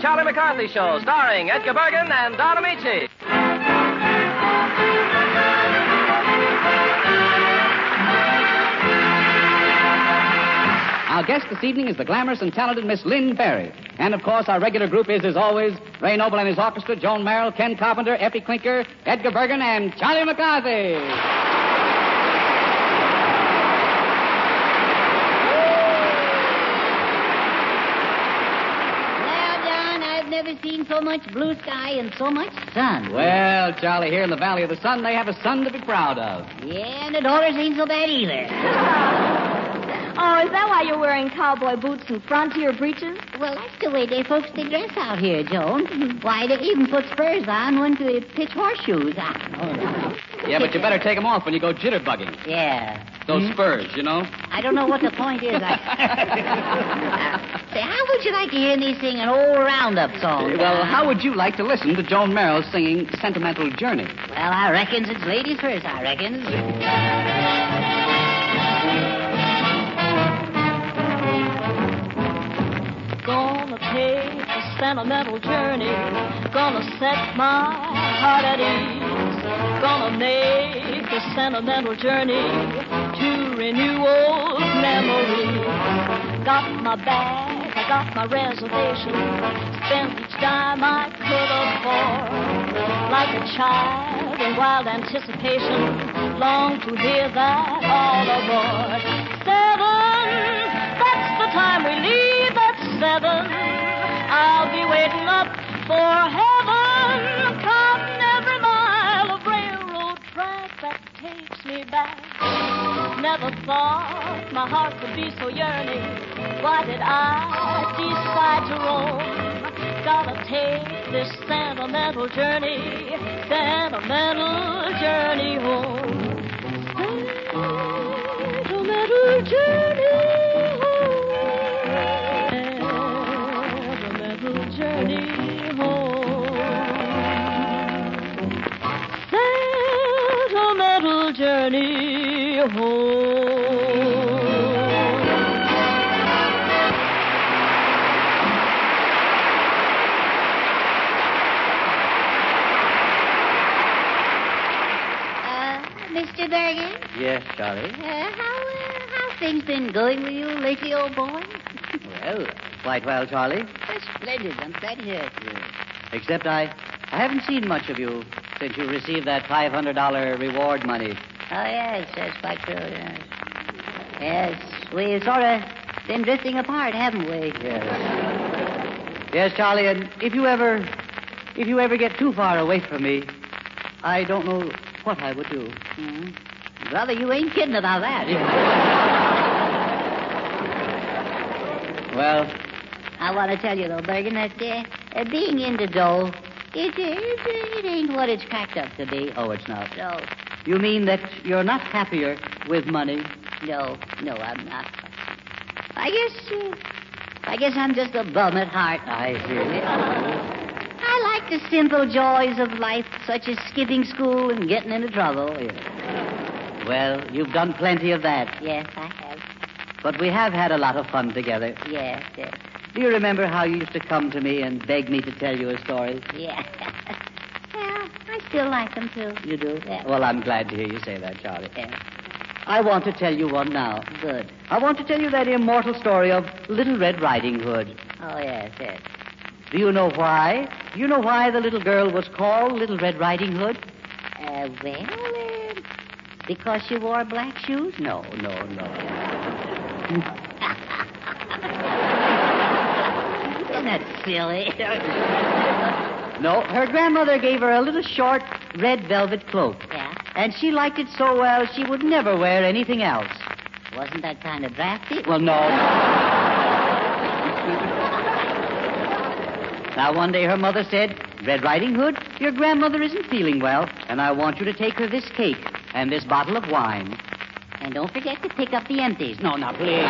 Charlie McCarthy Show, starring Edgar Bergen and Don Amici. Our guest this evening is the glamorous and talented Miss Lynn Barry. And, of course, our regular group is, as always, Ray Noble and his orchestra, Joan Merrill, Ken Carpenter, Effie Clinker, Edgar Bergen, and Charlie McCarthy. Never seen so much blue sky and so much sun. Well, Charlie, here in the Valley of the Sun, they have a sun to be proud of. Yeah, and the dollars ain't so bad either. Oh, is that why you're wearing cowboy boots and frontier breeches? Well, that's the way they folks they dress out here, Joan. Why, they even put spurs on one could pitch horseshoes on. Yeah, but you better take them off when you go jitterbugging. Yeah. Those spurs, you know. I don't know what the point is. Say, how would you like to hear me sing an old roundup song? Well, how would you like to listen to Joan Merrill singing Sentimental Journey? Well, I reckons it's ladies first, I reckons. Gonna take a sentimental journey. Gonna set my heart at ease. Gonna make a sentimental journey to renew old memories. Got my bag, I got my reservation. Spent each dime I could afford. Like a child in wild anticipation. Long to hear that all aboard. 7, that's the time we leave at 7. I'll be waiting up for heaven. Counting every mile of railroad track that takes me back. Never thought my heart could be so yearning. Why did I decide to roam? Gotta take this sentimental journey home. Sentimental journey home. Journey home. Sentimental journey home. Mr. Bergen? Yes, Charlie. How's things been going with you lately, old boy? Well, quite well, Charlie. That's splendid. I'm glad to hear it. Except I haven't seen much of you since you received that $500 reward money. Oh, yes, that's quite true, yes. Yes, we've sort of been drifting apart, haven't we? Yes. Yes, Charlie, and if you ever get too far away from me, I don't know what I would do. Mm-hmm. Brother, you ain't kidding about that. Well, I want to tell you, though, Bergen, that being into dough, it ain't what it's cracked up to be. oh, it's not. No, You mean that you're not happier with money? no, I'm not. I guess I'm just a bum at heart. I see. I like the simple joys of life, such as skipping school and getting into trouble. Well, you've done plenty of that. Yes, I have. But we have had a lot of fun together. Yes. Do you remember how you used to come to me and beg me to tell you a story? Yeah. Well, I still like them, too. You do? Yeah. Well, I'm glad to hear you say that, Charlie. Yeah. I want to tell you one now. Good. I want to tell you that immortal story of Little Red Riding Hood. Oh, yes. Do you know why? Do you know why the little girl was called Little Red Riding Hood? Because she wore black shoes? No. Isn't that silly? No, her grandmother gave her a little short red velvet cloak. Yeah? And she liked it so well she would never wear anything else. Wasn't that kind of drafty? Well, no. Now, one day her mother said, Red Riding Hood, your grandmother isn't feeling well, and I want you to take her this cake and this bottle of wine. And don't forget to pick up the empties. No, now, please.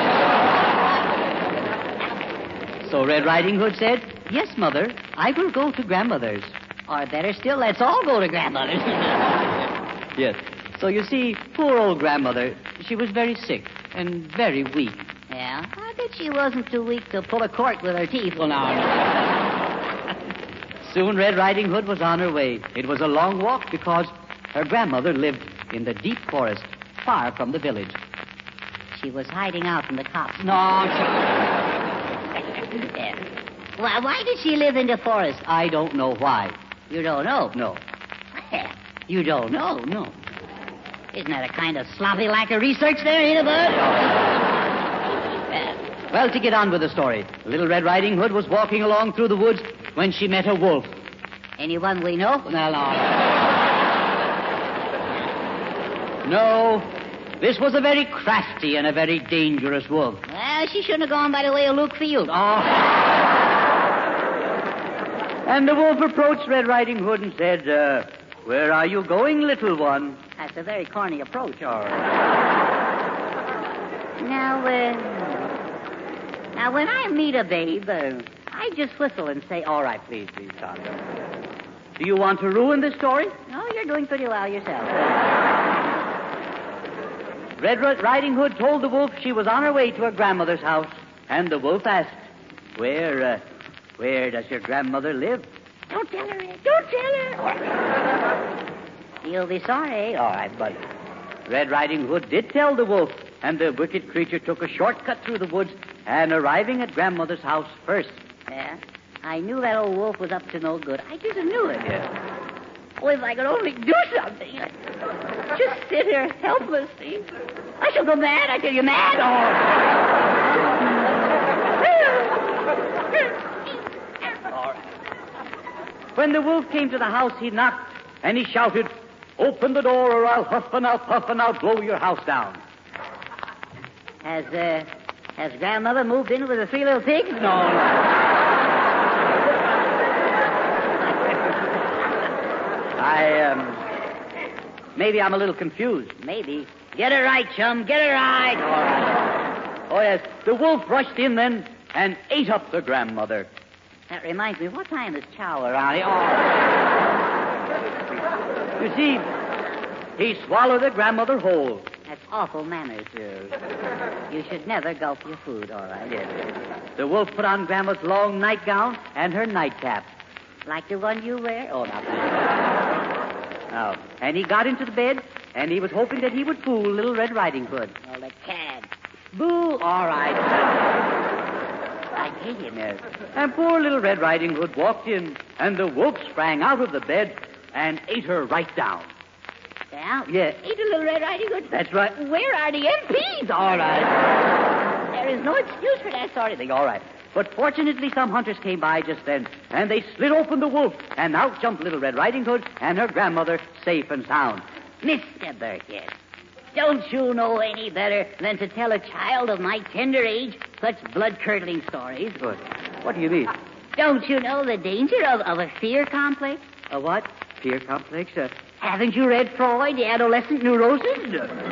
So Red Riding Hood said, yes, Mother, I will go to grandmother's. Or better still, let's all go to grandmother's. Yes. So you see, poor old grandmother, she was very sick and very weak. Yeah? I bet she wasn't too weak to pull a cork with her teeth. Well, now. Soon Red Riding Hood was on her way. It was a long walk because her grandmother lived in the deep forest, far from the village. She was hiding out from the cops. No, Why did she live in the forest? I don't know why. You don't know? No. You don't know? No. Isn't that a kind of sloppy lack of research there, ain't it, Bud? Well, to get on with the story, Little Red Riding Hood was walking along through the woods when she met a wolf. Anyone we know? No. This was a very crafty and a very dangerous wolf. Well, she shouldn't have gone by the way of Luke for you. And the wolf approached Red Riding Hood and said, where are you going, little one? That's a very corny approach. All right. Now, when I meet a babe, I just whistle and say, All right, please, Charlie. Do you want to ruin the story? No, you're doing pretty well yourself. Red Riding Hood told the wolf she was on her way to her grandmother's house, and the wolf asked, Where does your grandmother live? Don't tell her, Ed. Don't tell her. You'll be sorry. All right, but Red Riding Hood did tell the wolf, and the wicked creature took a shortcut through the woods and arriving at grandmother's house first. Yeah? I knew that old wolf was up to no good. I just knew it. Yeah. Oh, if I could only do something. Just sit here helpless, see? I shall go mad. I tell you, mad. All right. When the wolf came to the house, he knocked, and he shouted, Open the door or I'll huff and I'll puff and I'll blow your house down. Has grandmother moved in with the 3 little pigs? No. Maybe I'm a little confused. Maybe. Get it right, chum. Get it right. All right. Oh, yes. The wolf rushed in then and ate up the grandmother. That reminds me, what time is chow around here? You see, he swallowed the grandmother whole. That's awful manners, sir. You should never gulp your food, all right? Yes. The wolf put on Grandma's long nightgown and her nightcap. Like the one you wear? Oh, not Now, and he got into the bed, and he was hoping that he would fool Little Red Riding Hood. Oh, the cad. Boo! All right. I hate him. And poor Little Red Riding Hood walked in, and the wolf sprang out of the bed and ate her right down. Down? Yes. Ate a Little Red Riding Hood? That's right. Where are the MPs? All right. There is no excuse for that sort of thing. All right. But fortunately, some hunters came by just then, and they slid open the wolf, and out jumped Little Red Riding Hood and her grandmother, safe and sound. Mr. Burkett, don't you know any better than to tell a child of my tender age such blood-curdling stories? Good. What do you mean? Don't you know the danger of a fear complex? A what? Fear complex? Haven't you read Freud, The Adolescent Neurosis?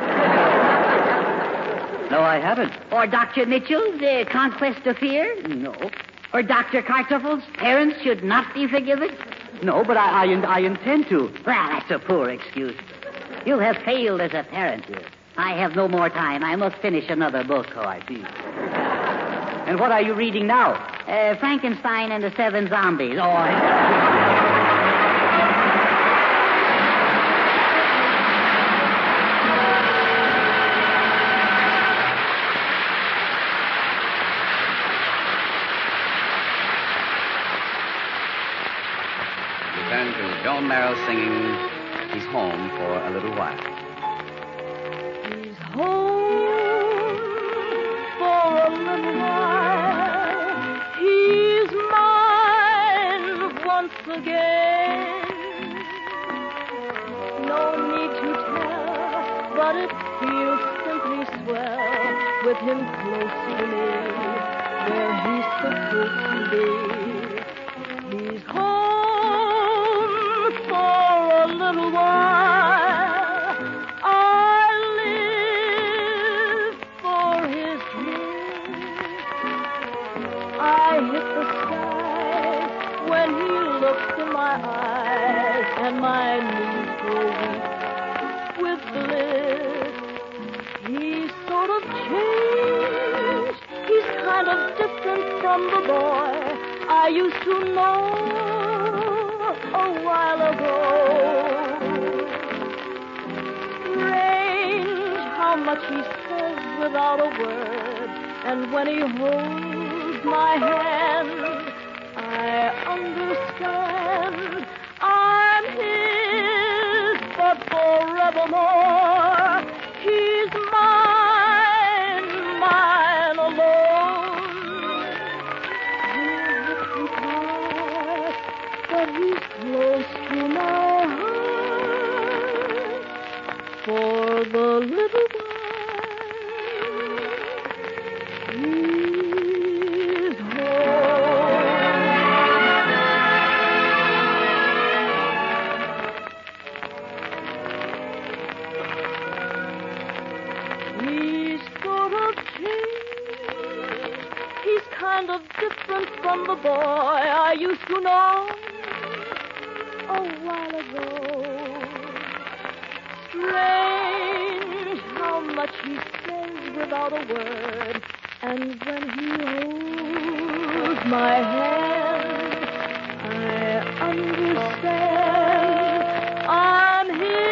No, I haven't. Or Dr. Mitchell's The Conquest of Fear? No. Or Dr. Kartoffel's Parents Should Not Be Forgiven? No, but I intend to. Well, that's a poor excuse. You have failed as a parent. I have no more time. I must finish another book. Oh, I see. And what are you reading now? Frankenstein and the 7 Zombies. Return to Joan Merrill singing He's Home for a Little While. He's home for a little while. He's mine once again. No need to tell, but it feels simply swell with him close to me, where he's supposed to be. He's home for a little while. I live for his kiss. I hit the sky when he looks in my eyes, and my knees grow weak with bliss. He's sort of changed. He's kind of different from the boy I used to know. a while ago. Strange how much he says without a word, and when he holds my hand, I understand. I'm his, but forevermore. He's mine, mine alone. His lips apart, but he's close to my heart. For the little while, he's home. He's sort of changed. He's kind of different from the boy I used to know a while ago. Strange how much he says without a word, and when he holds my hand, I understand. I'm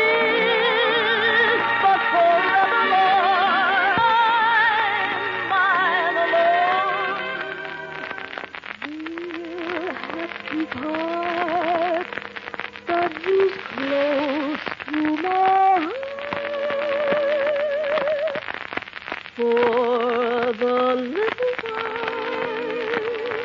his, but forevermore. I'm mine alone. We'll have to part, but he's close to my heart. For the little while,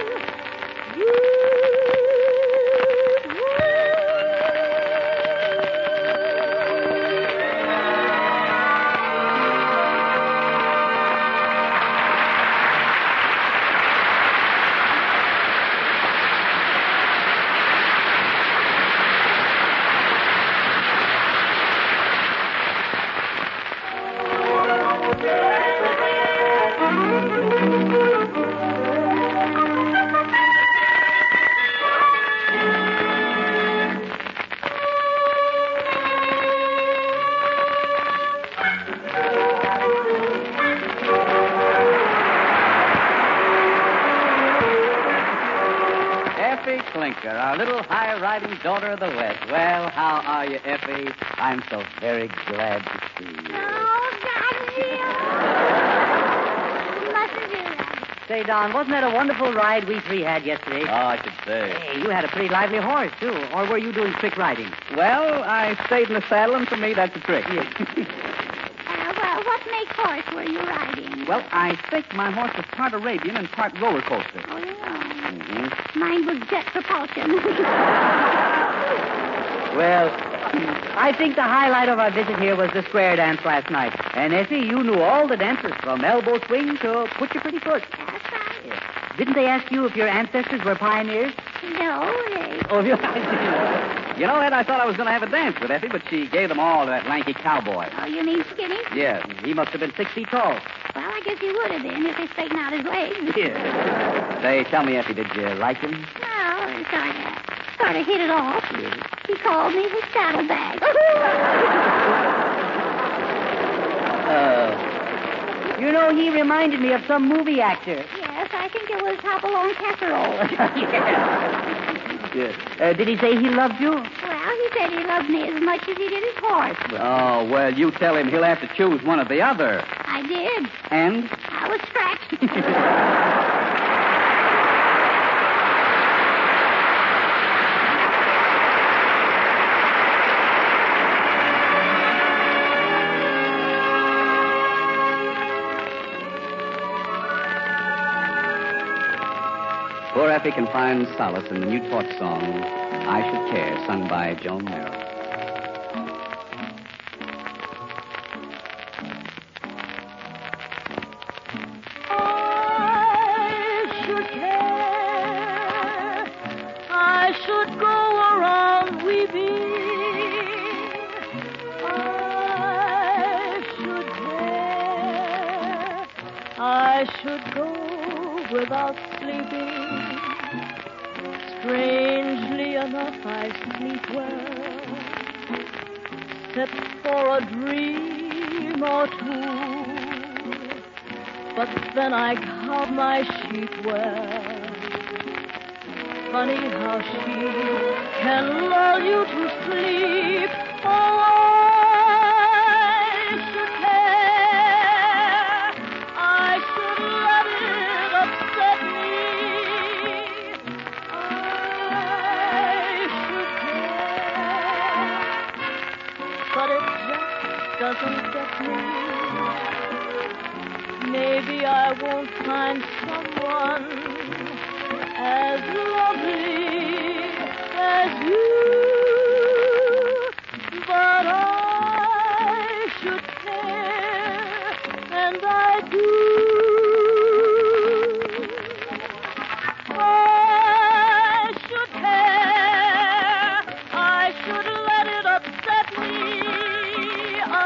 Effie Clinker, our little high-riding daughter of the West. Well, how are you, Effie? I'm so very glad to see you. Oh, God, mustn't do that. Say, Don, wasn't that a wonderful ride we three had yesterday? Oh, I should say. Hey, you had a pretty lively horse, too. Or were you doing trick riding? Well, I stayed in the saddle, and for me, that's a trick. Well, what make horse were you riding? Well, I think my horse was part Arabian and part roller coaster. Oh, yeah. Mm-hmm. Mine was jet propulsion. Well, I think the highlight of our visit here was the square dance last night. And, Effie, you knew all the dances, from elbow swing to put your pretty foot. That's right. Didn't they ask you if your ancestors were pioneers? No, they... Oh, you know, Ed, I thought I was going to have a dance with Effie, but she gave them all to that lanky cowboy. Oh, you mean Skinny? Yes. He must have been 6 feet tall. Well, I guess he would have been if he straightened out his legs. Yes. Say, tell me, Effie, did you like him? No, he sort of hit it off. He called me his saddlebag. You know, he reminded me of some movie actor. Yes, I think it was Hopalong Casserole. Yes. Did he say he loved you? Well, he said he loved me as much as he did his horse. Oh, well, you tell him he'll have to choose one or the other. I did. And? I was scratched. Poor Effie can find solace in the new torch song, I Should Care, sung by Joan Merrill. I should go around weeping. I should go without sleeping. Strangely enough, I sleep well, except for a dream or two. But then I count my sheep well. funny how she can lull you to sleep. Oh, I should care. I should let it upset me. I should care. But it just doesn't get me. Maybe I won't find someone as lovely as you, but I should care, and I do. I should care. I should let it upset me. I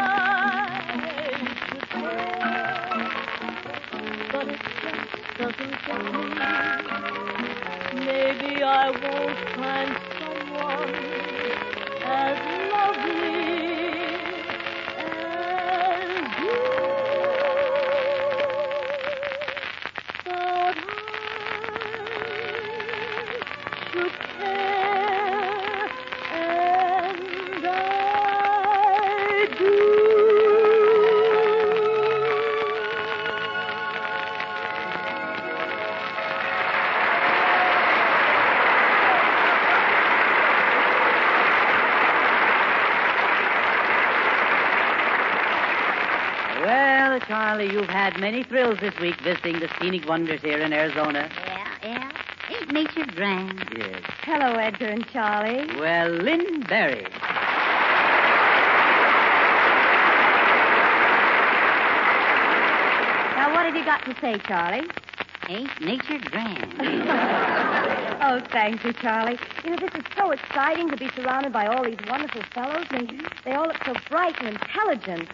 should care, but it just doesn't get me. Maybe I won't find someone as lovely as you. But I should care, and I do. Well, Charlie, you've had many thrills this week visiting the scenic wonders here in Arizona. Yeah. Ain't nature grand? Yes. Hello, Edgar and Charlie. Well, Lynn Barry. Now, what have you got to say, Charlie? Ain't nature grand? Oh, thank you, Charlie. You know, this is so exciting to be surrounded by all these wonderful fellows. They all look so bright and intelligent.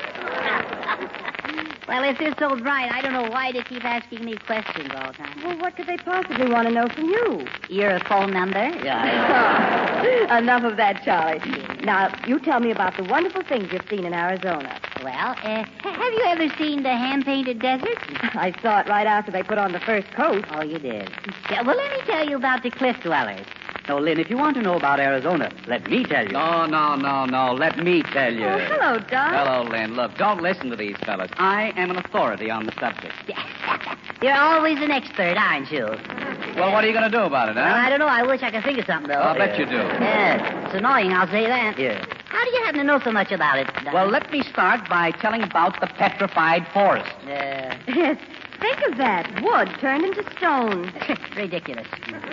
Well, if they're so bright, I don't know why they keep asking me questions all the time. Well, what could they possibly want to know from you? Your phone number? Yeah. Enough of that, Charlie. Now, you tell me about the wonderful things you've seen in Arizona. Well, have you ever seen the hand-painted desert? I saw it right after they put on the first coat. Oh, you did? Yeah, well, let me tell you about the cliff dwellers. No, Lynn, if you want to know about Arizona, let me tell you. No. Let me tell you. Oh, hello, Doc. Hello, Lynn. Look, don't listen to these fellas. I am an authority on the subject. You're always an expert, aren't you? Well, what are you going to do about it, huh? Well, I don't know. I wish I could think of something, though. I'll bet you do. Yes. It's annoying, I'll say that. Yeah. How do you happen to know so much about it, Doc? Well, let me start by telling about the petrified forest. Yes. Think of that. Wood turned into stone. Ridiculous.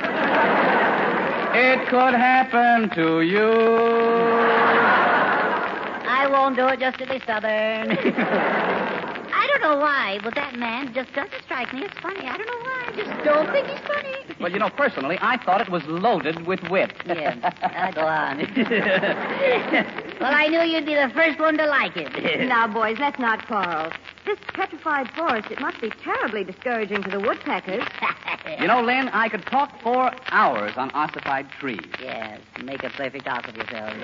It could happen to you. I won't do it just to be stubborn. I don't know why, but that man just doesn't strike me as funny. I don't know why. I just don't think he's funny. Well, you know, personally, I thought it was loaded with wit. Yeah, go on. Well, I knew you'd be the first one to like it. Now, boys, let's not quarrel. This petrified forest, it must be terribly discouraging to the woodpeckers. You know, Lynn, I could talk for hours on ossified trees. Yes, make a perfect off of yourself.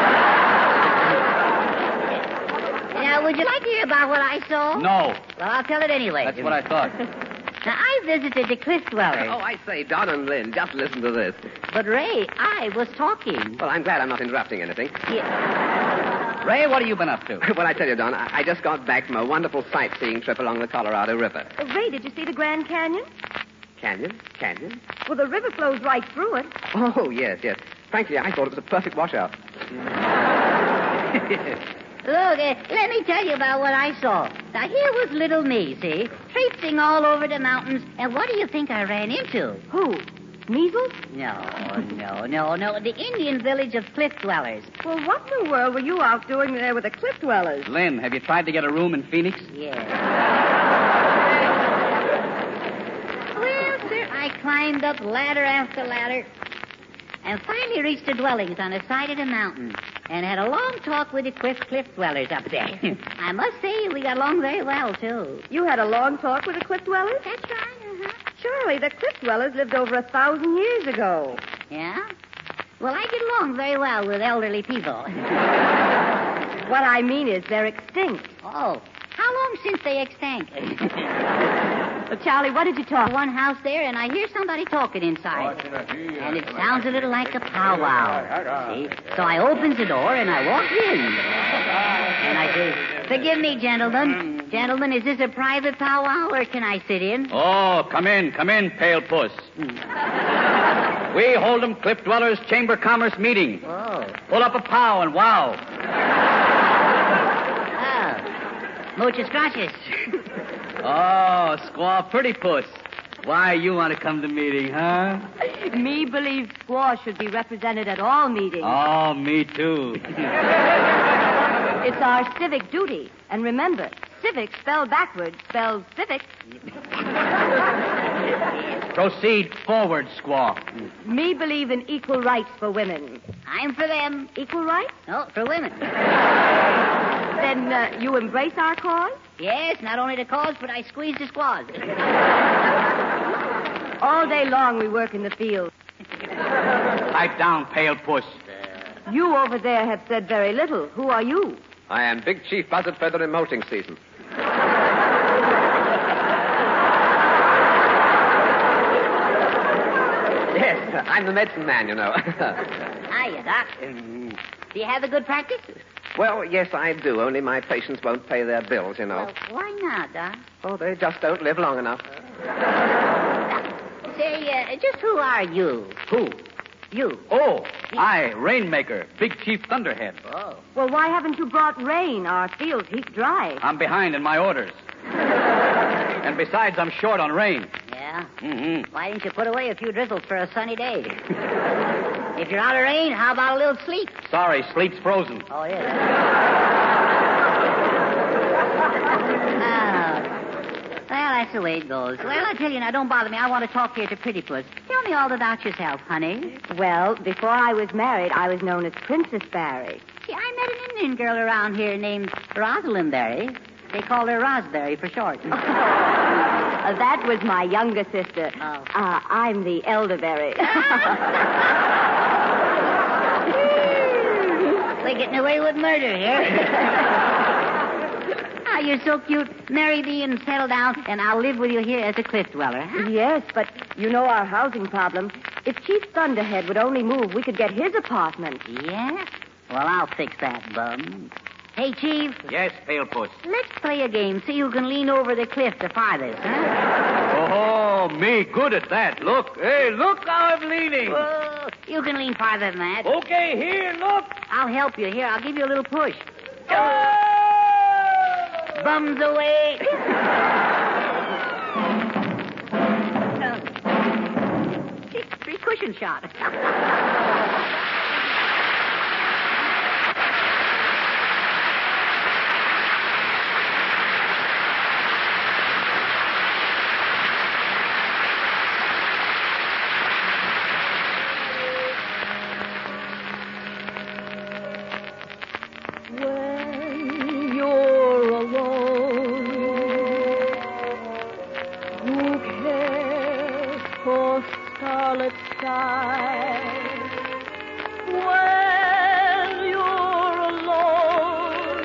Now, would you like to hear about what I saw? No. Well, I'll tell it anyway. That's what I thought. Now, I visited the cliff dwellers. Oh, I say, Don and Lynn, just listen to this. But, Ray, I was talking. Well, I'm glad I'm not interrupting anything. Yeah. Ray, what have you been up to? Well, I tell you, Don, I just got back from a wonderful sightseeing trip along the Colorado River. Ray, did you see the Grand Canyon? Canyon? Well, the river flows right through it. Oh, yes. Frankly, I thought it was a perfect washout. Look, let me tell you about what I saw. Now, here was little me, see, traipsing all over the mountains, and what do you think I ran into? Who? Measles? No. The Indian village of cliff dwellers. Well, what in the world were you out doing there with the cliff dwellers? Lynn, have you tried to get a room in Phoenix? Yeah. Well, sir, I climbed up ladder after ladder and finally reached the dwellings on the side of the mountain and had a long talk with the cliff dwellers up there. I must say, we got along very well, too. You had a long talk with the cliff dwellers? That's right, Charlie, the cliff dwellers lived over 1,000 years ago. Yeah? Well, I get along very well with elderly people. What I mean is they're extinct. Oh, how long since they extinct. Well, Charlie, what did you talk? One house there, and I hear somebody talking inside. And it sounds a little like a powwow. See? So I opens the door, and I walk in. And I say, forgive me, gentlemen. Gentlemen, is this a private powwow, or can I sit in? Oh, come in, pale puss. We hold 'em Cliff Dwellers Chamber Commerce meeting. Oh. Pull up a pow and wow. Muchas gracias. Oh, Squaw Pretty Puss. Why you want to come to meeting, huh? Me believes squaws should be represented at all meetings. Oh, me too. It's our civic duty. And remember, civic spelled backwards spells civic. Proceed forward, Squaw. Me believe in equal rights for women. I'm for them. Equal rights? No, for women. Then you embrace our cause? Yes, not only the cause, but I squeeze the squaws. All day long we work in the field. Pipe down, pale puss. You over there have said very little. Who are you? I am Big Chief Buzzard Feather in molting season. Yes, I'm the medicine man, you know. Hiya, Doc. Do you have a good practice? Well, yes, I do, only my patients won't pay their bills, you know. Well, why not, Doc? Oh, they just don't live long enough. Say, just who are you? Who? You. Oh, I, Rainmaker, Big Chief Thunderhead. Oh. Well, why haven't you brought rain? Our field's heap dry. I'm behind in my orders. And besides, I'm short on rain. Yeah? Mm-hmm. Why didn't you put away a few drizzles for a sunny day? If you're out of rain, how about a little sleep? Sorry, sleep's frozen. Oh, yes. Well, that's the way it goes. Well, I tell you now, don't bother me. I want to talk here to Pretty Puss. Tell me all about yourself, honey. Well, before I was married, I was known as Princess Barry. See, I met an Indian girl around here named Rosalind Barry. They called her Rosberry for short. That was my younger sister. Oh. I'm the elderberry. We're getting away with murder here. Ah, you're so cute. Marry thee and settle down, and I'll live with you here as a cliff dweller, huh? Yes, but you know our housing problem. If Chief Thunderhead would only move, we could get his apartment. Yeah? Well, I'll fix that, bum. Hey, Chief. Yes, pale puss. Let's play a game. See who can lean over the cliff the farthest, huh? Oh, me good at that. Look. Hey, look how I'm leaning. Oh, you can lean farther than that. Okay, here, look. I'll help you. Here, I'll give you a little push. Bums away. Three cushion shot. When you're alone, who cares for starlit skies? When you're alone,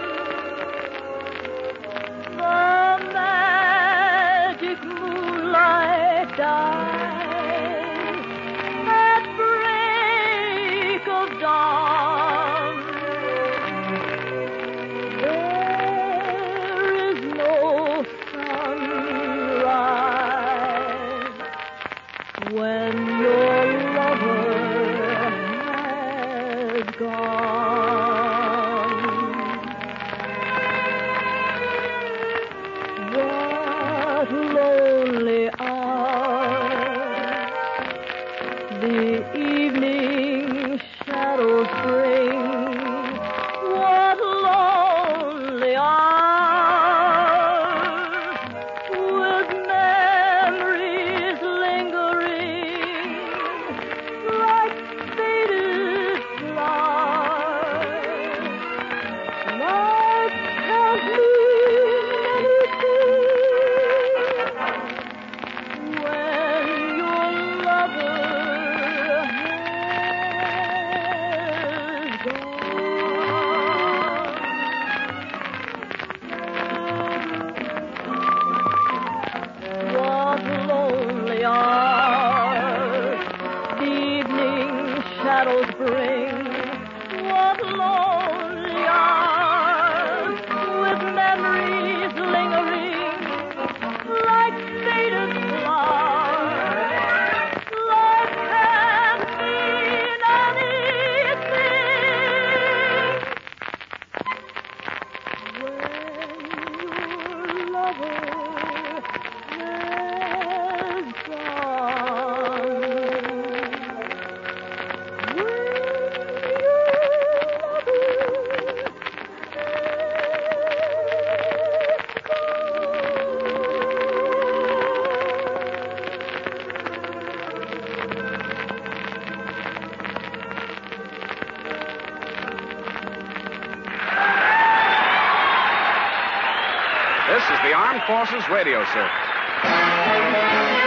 the magic moonlight dies at break of dawn. There is no sunrise when your lover lover has gone. This is the Armed Forces Radio Service.